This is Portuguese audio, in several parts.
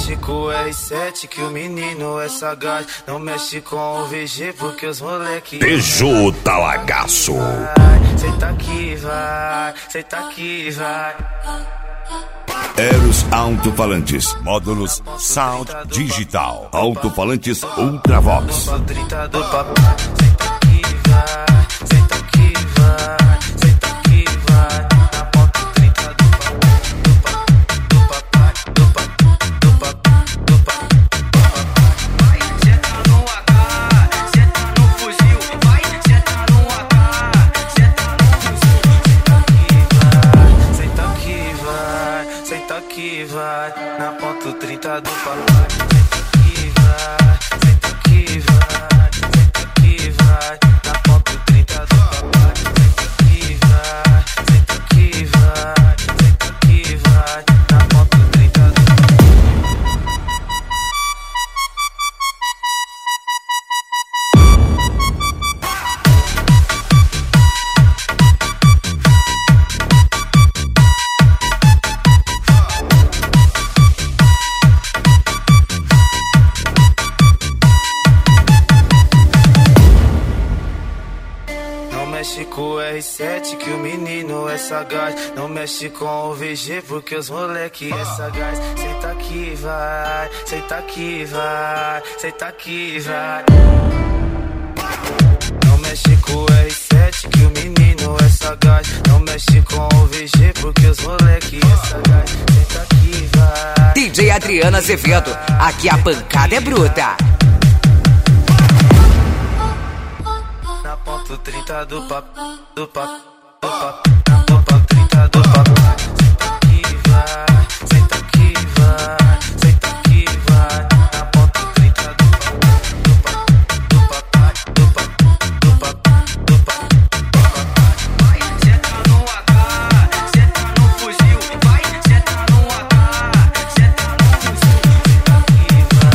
mexe com o R7 que o menino é sagaz. Não mexe com o VG porque os moleque Beijo talagaço. Senta aqui, vai, senta aqui, vai. Eros Alto-Falantes, módulos Sound Digital, Alto-Falantes Ultravox. 30 do papai, senta aqui, vai, senta aqui, vai, senta aqui, vai. Na ponta 30 do papai, do papai, do papai, do papai, do papai, do papai. Vai, senta no AK, senta no fuzil, vai, senta no AK, senta no fuzil. Senta aqui, vai, senta aqui, vai. Na ponta 30 do papai, senta aqui, vai, senta aqui, vai. Senta aqui, vai, na ponta 30 do papai. Senta aqui, vai, senta aqui, vai. Senta aqui, vai, na ponta 30 do Não mexe com o R7 que o menino é sagaz. Não mexe com o VG porque os moleque é sagaz. Senta aqui, vai, senta aqui, vai, senta aqui, vai. Não mexe com o R7 que o menino é sagaz. Não mexe com o VG porque os moleque é sagaz. Senta aqui, vai. DJ Adriana Azevedo, aqui a pancada é bruta. Na ponta 30 do papo, do papo, do papo, do papo 30 do papo. Senta aqui, vai, senta aqui, vai, senta aqui, vai. Na ponta 30 do papo, do papo, do papai, do papo, do papo, do papo, do papai. Vai, senta no AK, senta no fuzil, vai, senta no AK, senta no fuzil.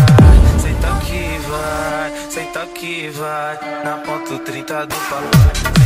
Senta aqui, vai, senta aqui, vai, senta aqui, vai. Na ponta 30 do papai.